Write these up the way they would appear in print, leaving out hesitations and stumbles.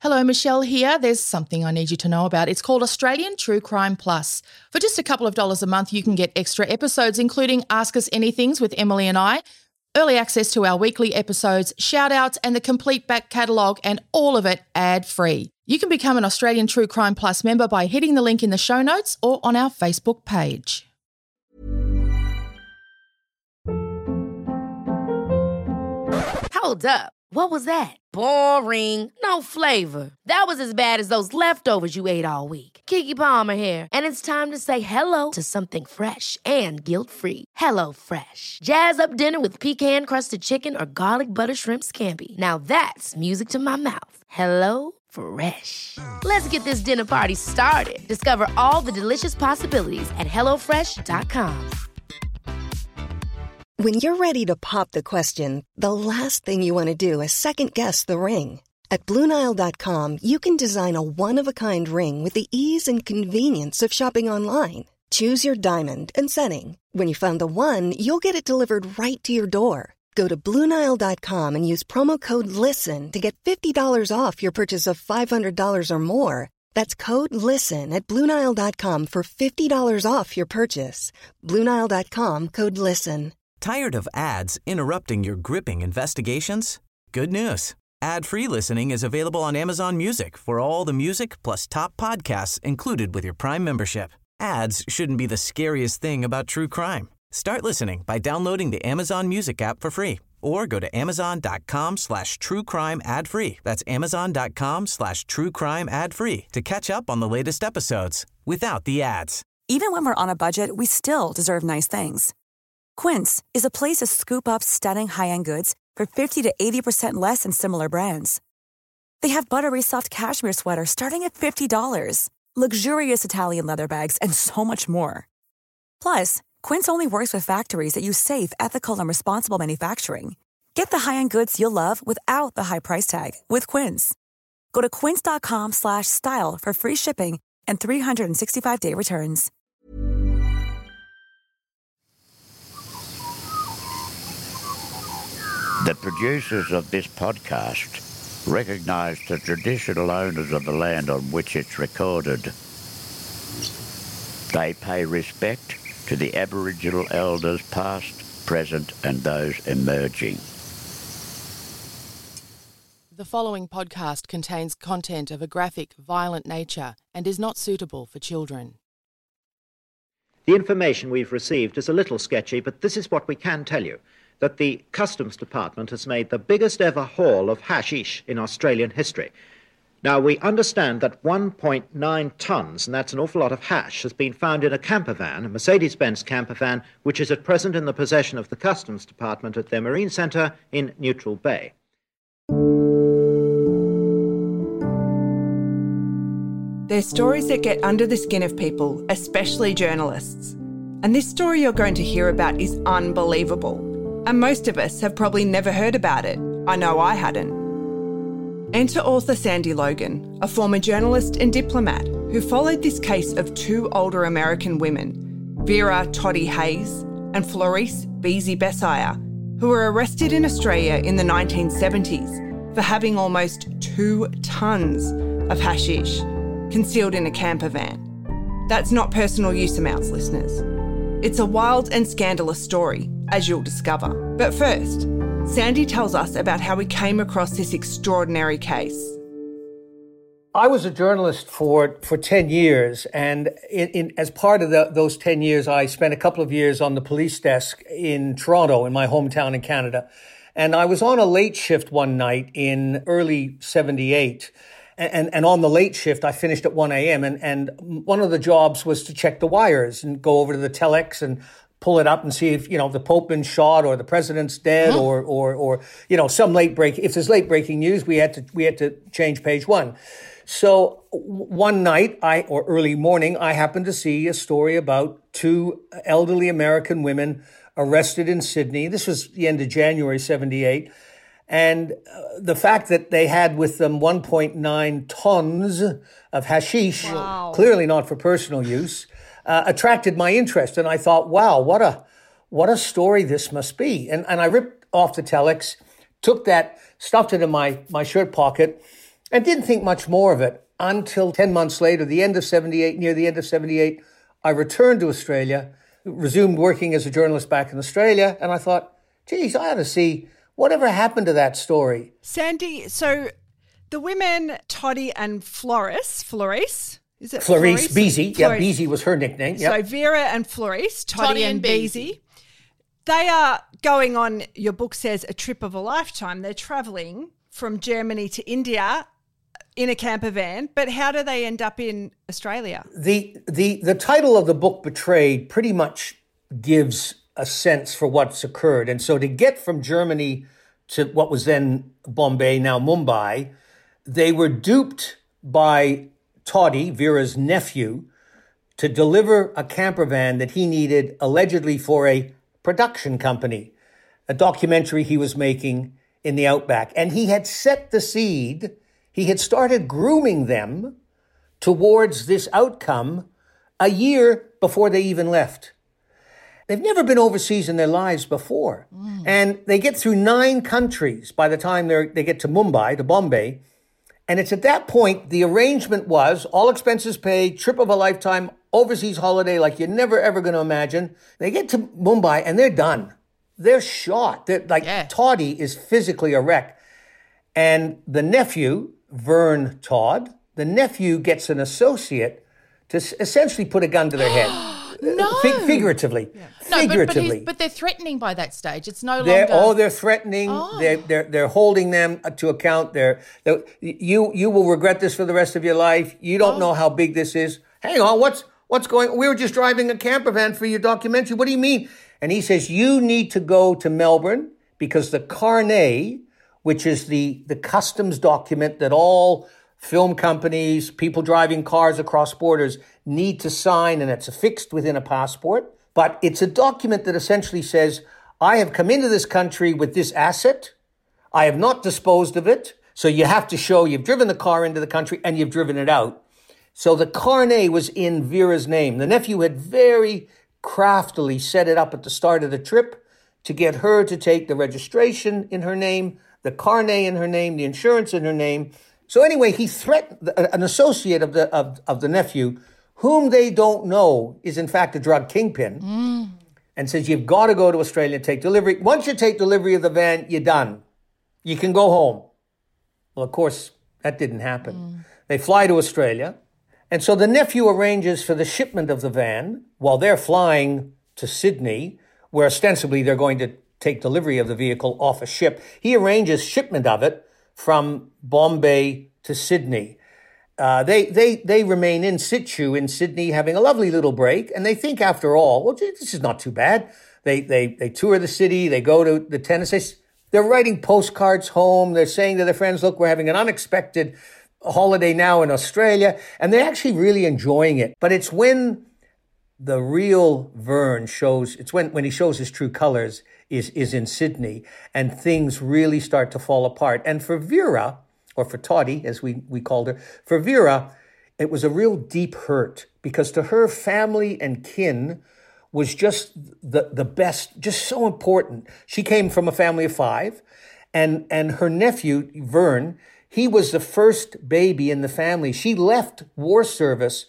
Hello, Michelle here. There's something I need you to know about. It's called Australian True Crime Plus. For just a couple of dollars a month, you can get extra episodes, including Ask Us Anythings with Emily and I, early access to our weekly episodes, shout-outs, and the complete back catalogue, and all of it ad-free. You can become an Australian True Crime Plus member by hitting the link in the show notes or on our Facebook page. Hold up. What was that? Boring. No flavor. That was as bad as those leftovers you ate all week. Keke Palmer here, and it's time to say hello to something fresh and guilt-free. Hello Fresh. Jazz up dinner with pecan-crusted chicken or garlic butter shrimp scampi. Now that's music to my mouth. Hello Fresh. Let's get this dinner party started. Discover all the delicious possibilities at hellofresh.com. When you're ready to pop the question, the last thing you want to do is second-guess the ring. At BlueNile.com, you can design a one-of-a-kind ring with the ease and convenience of shopping online. Choose your diamond and setting. When you find the one, you'll get it delivered right to your door. Go to BlueNile.com and use promo code LISTEN to get $50 off your purchase of $500 or more. That's code LISTEN at BlueNile.com for $50 off your purchase. BlueNile.com, code LISTEN. Tired of ads interrupting your gripping investigations? Good news. Ad-free listening is available on Amazon Music for all the music plus top podcasts included with your Prime membership. Ads shouldn't be the scariest thing about true crime. Start listening by downloading the Amazon Music app for free or go to amazon.com/truecrime ad-free. That's amazon.com/truecrime ad-free to catch up on the latest episodes without the ads. Even when we're on a budget, we still deserve nice things. Quince is a place to scoop up stunning high-end goods for 50 to 80% less than similar brands. They have buttery soft cashmere sweaters starting at $50, luxurious Italian leather bags, and so much more. Plus, Quince only works with factories that use safe, ethical, and responsible manufacturing. Get the high-end goods you'll love without the high price tag with Quince. Go to quince.com/style for free shipping and 365-day returns. The producers of this podcast recognise the traditional owners of the land on which it's recorded. They pay respect to the Aboriginal elders past, present and those emerging. The following podcast contains content of a graphic, violent nature and is not suitable for children. The information we've received is a little sketchy, but this is what we can tell you. That the Customs Department has made the biggest ever haul of hashish in Australian history. Now, we understand that 1.9 tonnes, and that's an awful lot of hash, has been found in a camper van, a Mercedes-Benz camper van, which is at present in the possession of the Customs Department at their Marine Centre in Neutral Bay. They're stories that get under the skin of people, especially journalists. And this story you're going to hear about is unbelievable. And most of us have probably never heard about it. I know I hadn't. Enter author Sandy Logan, a former journalist and diplomat who followed this case of two older American women, Vera Toddy Hayes and Florice Beezy Bessire, who were arrested in Australia in the 1970s for having almost 2 tonnes of hashish concealed in a camper van. That's not personal use amounts, listeners. It's a wild and scandalous story, as you'll discover. But first, Sandy tells us about how he came across this extraordinary case. I was a journalist for 10 years, and as part of those 10 years, I spent a couple of years on the police desk in Toronto, in my hometown in Canada. And I was on a late shift one night in early 78. And on the late shift, I finished at 1 a.m. And one of the jobs was to check the wires and go over to the telex and pull it up and see if, the Pope been shot or the president's dead or some late break. If there's late breaking news, we had to change page one. So one night or early morning, I happened to see a story about 2 elderly American women arrested in Sydney. This was the end of January 78. And the fact that they had with them 1.9 tons of hashish, wow, clearly not for personal use, attracted my interest. And I thought, wow, what a story this must be. And I ripped off the telex, took that, stuffed it in my shirt pocket, and didn't think much more of it until 10 months later, near the end of 78, I returned to Australia, resumed working as a journalist back in Australia, and I thought, geez, I ought to see whatever happened to that story. Sandy, so the women, Toddy and Florice, is it Florice Beasy? Yeah, Beasy was her nickname. Yep. So Vera and Florice, Toddy and Beasy. They are going on, your book says, a trip of a lifetime. They're travelling from Germany to India in a camper van, but how do they end up in Australia? The title of the book, Betrayed, pretty much gives a sense for what's occurred. And so to get from Germany to what was then Bombay, now Mumbai, they were duped by Toddy, Vera's nephew, to deliver a camper van that he needed allegedly for a production company, a documentary he was making in the outback. And he had set the seed. He had started grooming them towards this outcome a year before they even left. They've never been overseas in their lives before. And they get through 9 countries by the time they get to Mumbai, to Bombay. And it's at that point, the arrangement was all expenses paid, trip of a lifetime, overseas holiday like you're never, ever going to imagine. They get to Mumbai and they're done. They're shot. Toddy is physically a wreck. And the nephew, Vern Todd, the nephew gets an associate to essentially put a gun to their head. No. Figuratively. Yeah. Figuratively. But they're threatening by that stage. It's no longer... They're threatening. Oh. They're holding them to account. You will regret this for the rest of your life. You don't know how big this is. Hang on, what's going on? We were just driving a camper van for your documentary. What do you mean? And he says, you need to go to Melbourne because the carnet, which is the customs document that all film companies, people driving cars across borders need to sign, and it's affixed within a passport. But it's a document that essentially says, I have come into this country with this asset. I have not disposed of it. So you have to show you've driven the car into the country and you've driven it out. So the carnet was in Vera's name. The nephew had very craftily set it up at the start of the trip to get her to take the registration in her name, the carnet in her name, the insurance in her name. So anyway, he threatened an associate of the nephew, whom they don't know is in fact a drug kingpin, and says, you've got to go to Australia and take delivery. Once you take delivery of the van, you're done. You can go home. Well, of course, that didn't happen. They fly to Australia. And so the nephew arranges for the shipment of the van while they're flying to Sydney, where ostensibly they're going to take delivery of the vehicle off a ship. He arranges shipment of it from Bombay to Sydney. They remain in situ in Sydney, having a lovely little break, and they think after all, well, gee, this is not too bad. They tour the city, they go to the tennis. They're writing postcards home. They're saying to their friends, look, we're having an unexpected holiday now in Australia, and they're actually really enjoying it. But it's when the real Vern shows, it's when he shows his true colors is in Sydney, and things really start to fall apart. And for Vera, or for Toddy, as we called her, for Vera, it was a real deep hurt, because to her, family and kin was just the best, just so important. She came from a family of 5, and her nephew, Vern, he was the first baby in the family. She left war service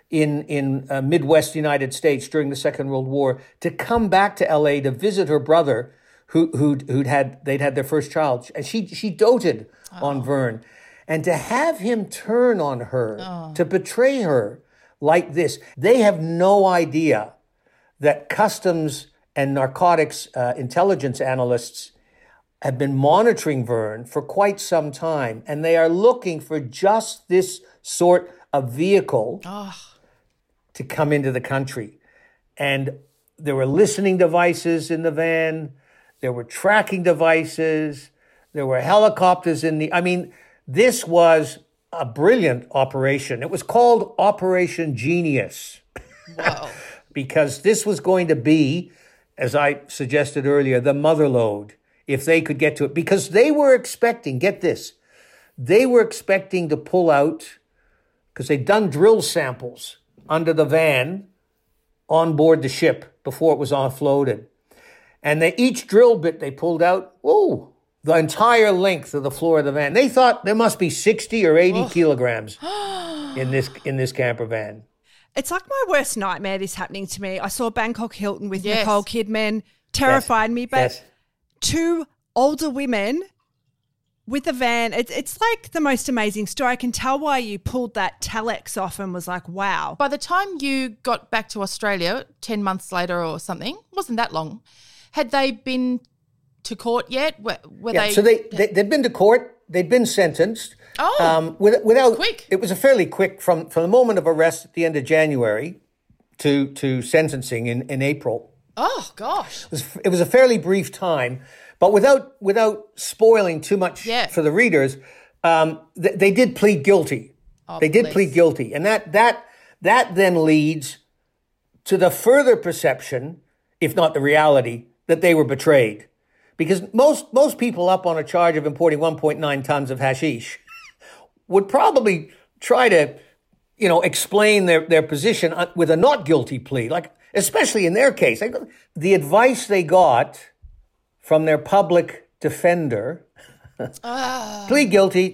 in Midwest United States during the Second World War to come back to LA to visit her brother they'd had their first child. And she doted on Vern. And to have him turn on her, to betray her like this, they have no idea that customs and narcotics intelligence analysts have been monitoring Vern for quite some time, and they are looking for just this sort of vehicle to come into the country. And there were listening devices in the van, there were tracking devices, there were helicopters this was a brilliant operation. It was called Operation Genius. Wow. Because this was going to be, as I suggested earlier, the mother lode, if they could get to it. Because they were expecting, get this, they were expecting to pull out, because they'd done drill samples under the van on board the ship before it was offloaded. And each drill bit they pulled out, the entire length of the floor of the van. They thought there must be 60 or 80 kilograms in this camper van. It's like my worst nightmare, this happening to me. I saw Bangkok Hilton with Nicole Kidman. Terrified me. But two older women with a van, it's like the most amazing story. I can tell why you pulled that telex off and was like, wow. By the time you got back to Australia 10 months later or something, wasn't that long, had they been to court yet? So they'd been to court. They'd been sentenced. Oh, without quick. It was a fairly quick from the moment of arrest at the end of January to sentencing in April. Oh gosh, it was a fairly brief time, but without spoiling too much for the readers, they did plead guilty. Did plead guilty, and that then leads to the further perception, if not the reality, that they were betrayed. Because most people up on a charge of importing 1.9 tons of hashish would probably try to, explain their position with a not guilty plea, like especially in their case. The advice they got from their public defender, plead guilty.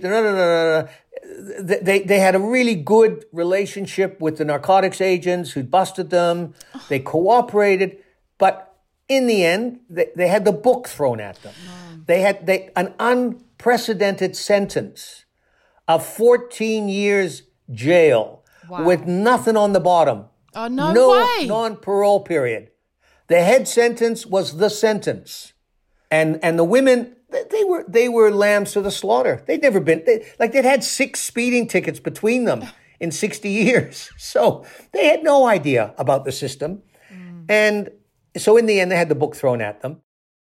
They had a really good relationship with the narcotics agents who busted them. They cooperated, but in the end, they had the book thrown at them. They had an unprecedented sentence of 14 years jail with nothing on the bottom. Oh, no way. Non-parole period. The head sentence was the sentence. And the women, they were lambs to the slaughter. They'd never been, they'd had 6 speeding tickets between them in 60 years. So they had no idea about the system. And so in the end, they had the book thrown at them.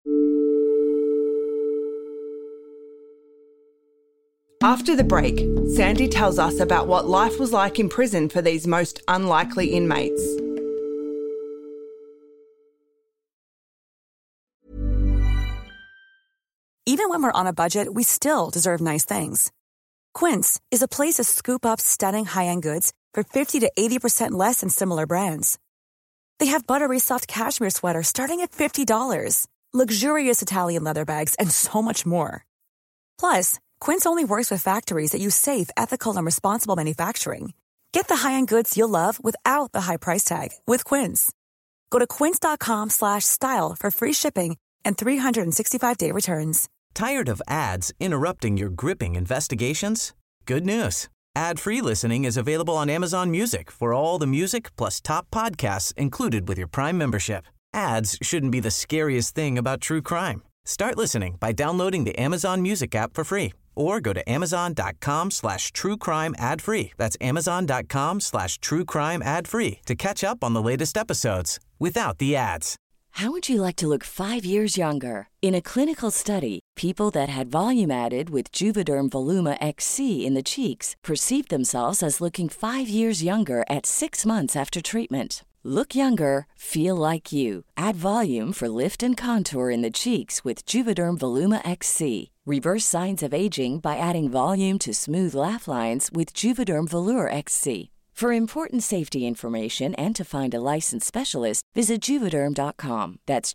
After the break, Sandy tells us about what life was like in prison for these most unlikely inmates. Even when we're on a budget, we still deserve nice things. Quince is a place to scoop up stunning high-end goods for 50 to 80% less than similar brands. They have buttery soft cashmere sweaters starting at $50, luxurious Italian leather bags, and so much more. Plus, Quince only works with factories that use safe, ethical, and responsible manufacturing. Get the high-end goods you'll love without the high price tag with Quince. Go to quince.com/style for free shipping and 365-day returns. Tired of ads interrupting your gripping investigations? Good news. Ad-free listening is available on Amazon Music for all the music plus top podcasts included with your Prime membership. Ads shouldn't be the scariest thing about true crime. Start listening by downloading the Amazon Music app for free or go to amazon.com/truecrime ad-free. That's amazon.com/truecrime ad-free to catch up on the latest episodes without the ads. How would you like to look 5 years younger? In a clinical study, people that had volume added with Juvederm Voluma XC in the cheeks perceived themselves as looking 5 years younger at 6 months after treatment. Look younger, feel like you. Add volume for lift and contour in the cheeks with Juvederm Voluma XC. Reverse signs of aging by adding volume to smooth laugh lines with Juvederm Volure XC. For important safety information and to find a licensed specialist, visit Juvederm.com. That's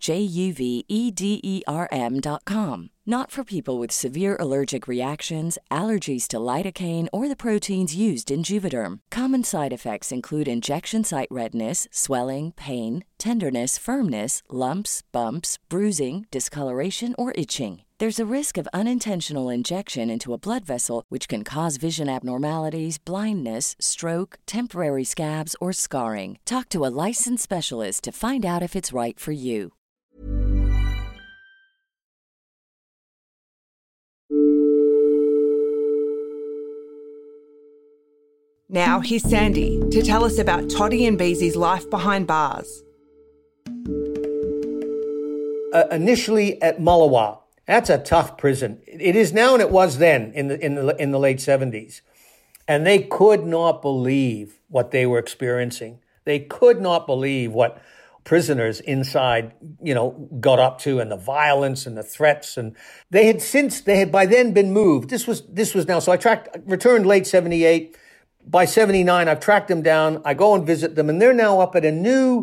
JUVEDERM.com. Not for people with severe allergic reactions, allergies to lidocaine, or the proteins used in Juvederm. Common side effects include injection site redness, swelling, pain, tenderness, firmness, lumps, bumps, bruising, discoloration, or itching. There's a risk of unintentional injection into a blood vessel, which can cause vision abnormalities, blindness, stroke, temporary scabs, or scarring. Talk to a licensed specialist to find out if it's right for you. Now here's Sandy to tell us about Toddy and Beezy's life behind bars. Initially at Mullewa. That's a tough prison. It is now, and it was then in the late 70s. And they could not believe what they were experiencing. They could not believe what prisoners inside, got up to, and the violence and the threats. And they had by then been moved. This was now. So returned late 78. By 79, I've tracked them down. I go and visit them, and they're now up at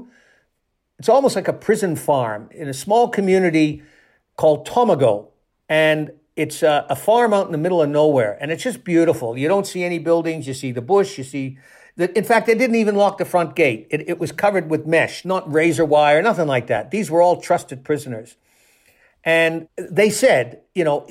it's almost like a prison farm in a small community called Tomago. And it's a farm out in the middle of nowhere, and it's just beautiful. You don't see any buildings. You see the bush. You see... In fact, they didn't even lock the front gate. It was covered with mesh, not razor wire, nothing like that. These were all trusted prisoners. And they said,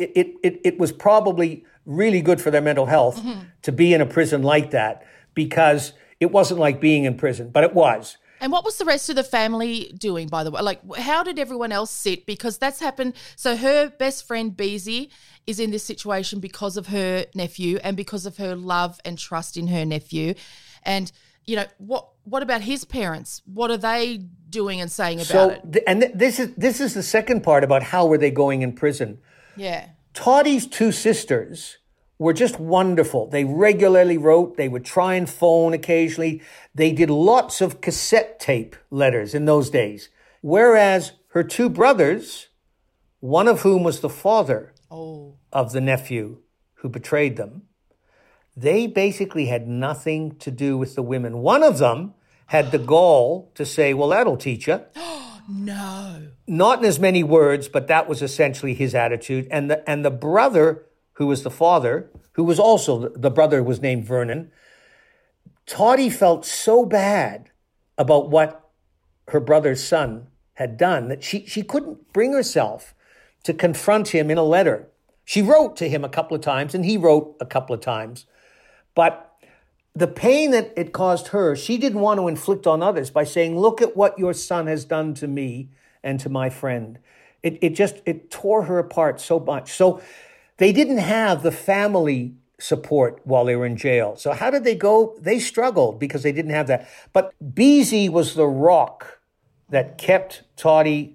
it was probably really good for their mental health to be in a prison like that, because it wasn't like being in prison, but it was. And what was the rest of the family doing, by the way? Like, how did everyone else sit? Because that's happened. So her best friend, Beezy, is in this situation because of her nephew and because of her love and trust in her nephew. And, what about his parents? What are they doing and saying about it? This is the second part about how were they going in prison. Yeah. Tottie's two sisters were just wonderful. They regularly wrote. They would try and phone occasionally. They did lots of cassette tape letters in those days. Whereas her two brothers, one of whom was the father of the nephew who betrayed them, they basically had nothing to do with the women. One of them had the gall to say, well, that'll teach you. No. Not in as many words, but that was essentially his attitude. And the brother, who was the father, who was also, the brother was named Vernon, Tottie felt so bad about what her brother's son had done that she couldn't bring herself to confront him in a letter. She wrote to him a couple of times, and he wrote a couple of times. But the pain that it caused her, she didn't want to inflict on others by saying, look at what your son has done to me and to my friend. It tore her apart so much. So they didn't have the family support while they were in jail. So how did they go? They struggled because they didn't have that. But Beezy was the rock that kept Tottie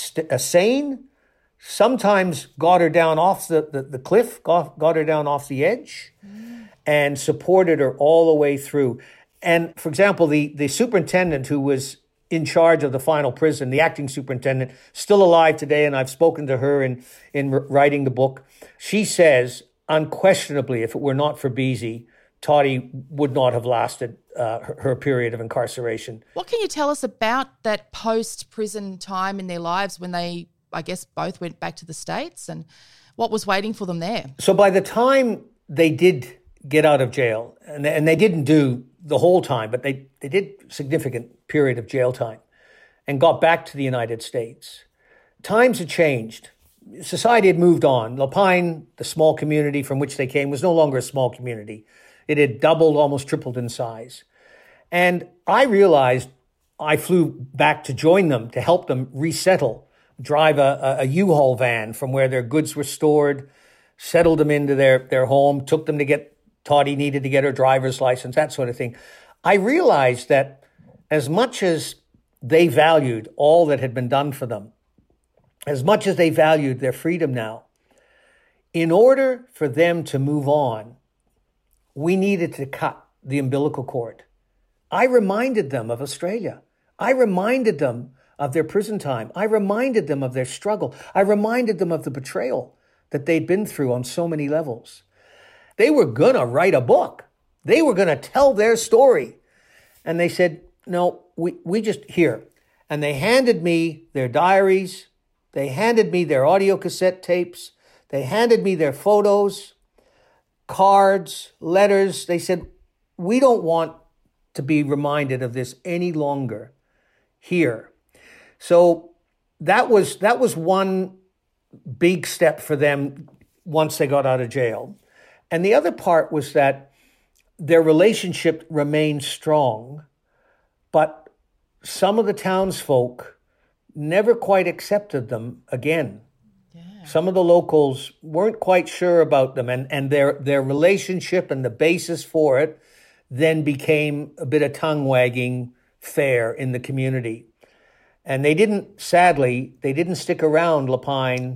sane, sometimes got her down off the cliff, got her down off the edge, and supported her all the way through. And, for example, the superintendent who was in charge of the final prison, the acting superintendent, still alive today, and I've spoken to her in writing the book. She says, unquestionably, if it were not for Beezy, Tottie would not have lasted her period of incarceration. What can you tell us about that post-prison time in their lives when they, I guess, both went back to the States, and what was waiting for them there? So by the time they did get out of jail, and they didn't do the whole time, but they did significant period of jail time and got back to the United States. Times had changed. Society had moved on. Lapine, the small community from which they came, was no longer a small community. It had doubled, almost tripled in size. And I realized I flew back to join them, to help them resettle, drive a U-Haul van from where their goods were stored, settled them into their home, took them to get, Tottie needed to get her driver's license, that sort of thing. I realized that as much as they valued all that had been done for them, as much as they valued their freedom now, in order for them to move on, we needed to cut the umbilical cord. I reminded them of Australia. I reminded them of their prison time. I reminded them of their struggle. I reminded them of the betrayal that they'd been through on so many levels. They were going to write a book. They were going to tell their story. And they said, no, we just here. And they handed me their diaries. They handed me their audio cassette tapes. They handed me their photos, cards, letters. They said, we don't want to be reminded of this any longer here. So that was one big step for them once they got out of jail. And the other part was that their relationship remained strong, but some of the townsfolk never quite accepted them again. Yeah. Some of the locals weren't quite sure about them, and their relationship and the basis for it then became a bit of tongue-wagging fare in the community. And they didn't stick around Lapine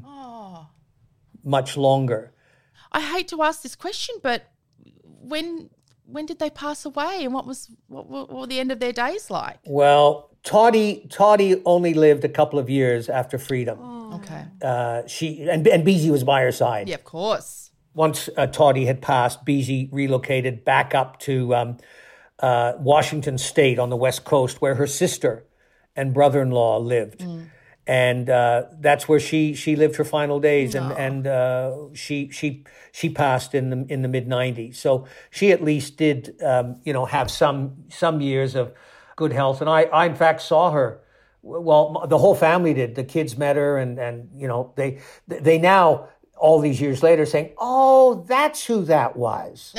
much longer. I hate to ask this question, but when did they pass away, and what were the end of their days like? Well, Tottie only lived a couple of years after freedom. Oh. Okay. And Beezy was by her side. Yeah, of course. Once Tottie had passed, Beezy relocated back up to Washington State on the West Coast, where her sister and brother-in-law lived. And that's where she lived her final days, and she passed in the mid-90s. So she at least did have some years of good health. And I in fact saw her. Well, the whole family did. The kids met her, and they now, all these years later, saying, "Oh, that's who that was."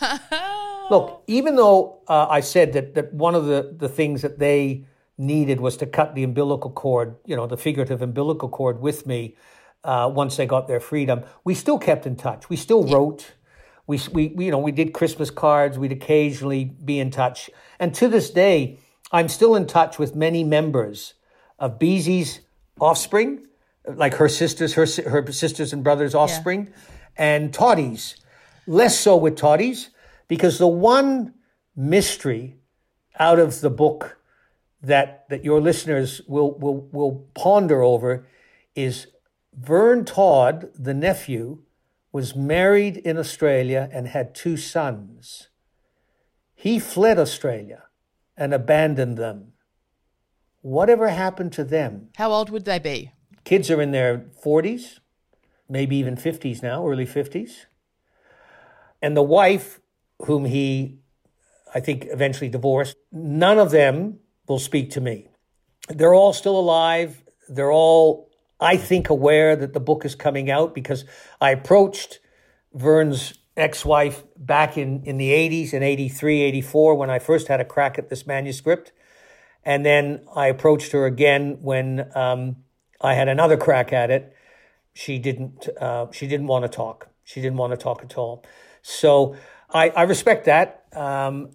Look, even though I said that one of the things that they needed was to cut the umbilical cord, the figurative umbilical cord with me once they got their freedom, we still kept in touch. We still wrote. We did Christmas cards. We'd occasionally be in touch. And to this day, I'm still in touch with many members of Beezy's offspring, like her sisters and brothers' offspring, and Toddy's. Less so with Toddy's, because the one mystery out of the book that your listeners will ponder over is Vern Todd, the nephew, was married in Australia and had 2 sons. He fled Australia and abandoned them. Whatever happened to them? How old would they be? Kids are in their 40s, maybe even 50s now, early 50s. And the wife, whom he, I think, eventually divorced, none of them will speak to me. They're all still alive. They're all, I think, aware that the book is coming out, because I approached Vern's ex-wife back in the 80s, in 83, 84, when I first had a crack at this manuscript. And then I approached her again when I had another crack at it. She didn't want to talk. She didn't want to talk at all. So I respect that, and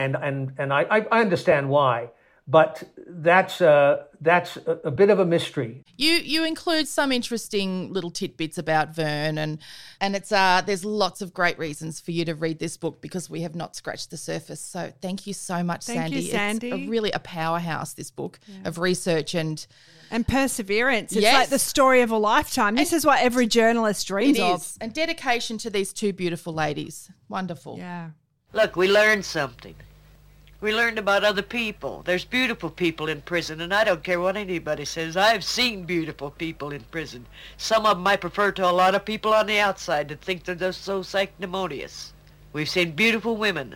I understand why. But that's a bit of a mystery. You include some interesting little tidbits about Vern, and it's there's lots of great reasons for you to read this book, because we have not scratched the surface. So thank you so much, Sandy. Thank you, Sandy. It's really a powerhouse, this book of research and perseverance. It's like the story of a lifetime. This is what every journalist dreams of. And dedication to these 2 beautiful ladies. Wonderful. Yeah. Look, we learned something. We learned about other people. There's beautiful people in prison, and I don't care what anybody says. I've seen beautiful people in prison. Some of them I prefer to a lot of people on the outside that think they're just so sanctimonious. We've seen beautiful women.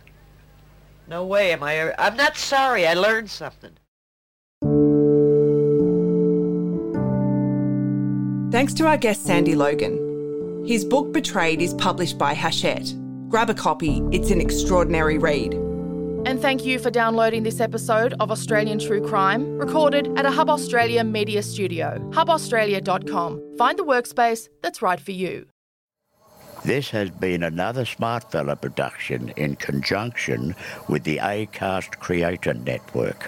No way am I... I'm not sorry. I learned something. Thanks to our guest Sandy Logan. His book Betrayed is published by Hachette. Grab a copy. It's an extraordinary read. And thank you for downloading this episode of Australian True Crime, recorded at a Hub Australia media studio, hubaustralia.com. Find the workspace that's right for you. This has been another Smartfella production in conjunction with the Acast Creator Network.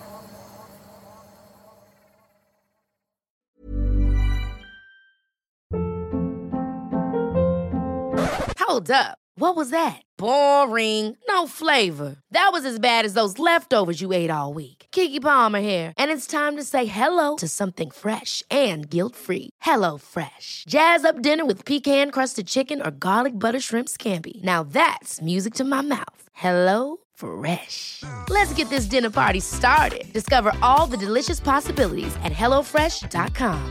Hold up. What was that? Boring. No flavor. That was as bad as those leftovers you ate all week. Keke Palmer here, and it's time to say hello to something fresh and guilt-free. HelloFresh. Jazz up dinner with pecan-crusted chicken or garlic butter shrimp scampi. Now that's music to my mouth. HelloFresh. Let's get this dinner party started. Discover all the delicious possibilities at HelloFresh.com.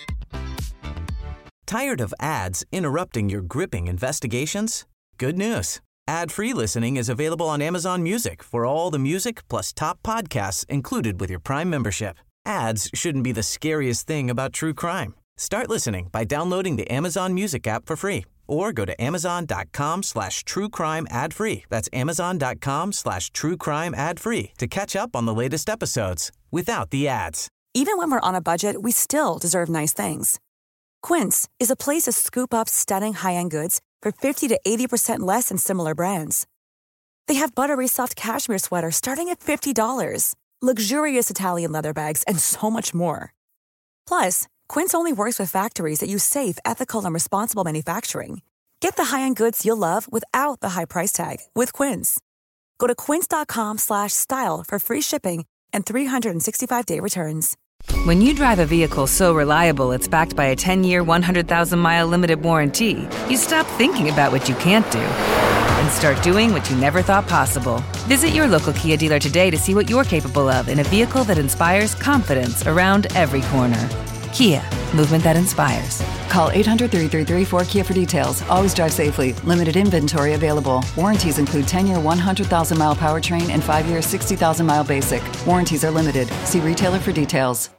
Tired of ads interrupting your gripping investigations? Good news. Ad-free listening is available on Amazon Music for all the music plus top podcasts included with your Prime membership. Ads shouldn't be the scariest thing about true crime. Start listening by downloading the Amazon Music app for free or go to amazon.com/truecrime ad-free. That's amazon.com/truecrime ad-free to catch up on the latest episodes without the ads. Even when we're on a budget, we still deserve nice things. Quince is a place to scoop up stunning high-end goods for 50 to 80% less than similar brands. They have buttery soft cashmere sweaters starting at $50, luxurious Italian leather bags, and so much more. Plus, Quince only works with factories that use safe, ethical, and responsible manufacturing. Get the high-end goods you'll love without the high price tag with Quince. Go to quince.com/style for free shipping and 365-day returns. When you drive a vehicle so reliable it's backed by a 10-year, 100,000-mile limited warranty, you stop thinking about what you can't do and start doing what you never thought possible. Visit your local Kia dealer today to see what you're capable of in a vehicle that inspires confidence around every corner. Kia, movement that inspires. Call 800-333-4KIA for details. Always drive safely. Limited inventory available. Warranties include 10-year 100,000-mile powertrain and 5-year 60,000-mile basic. Warranties are limited. See retailer for details.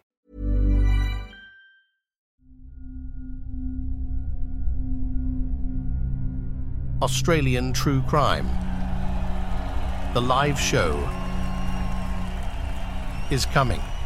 Australian True Crime. The live show is coming.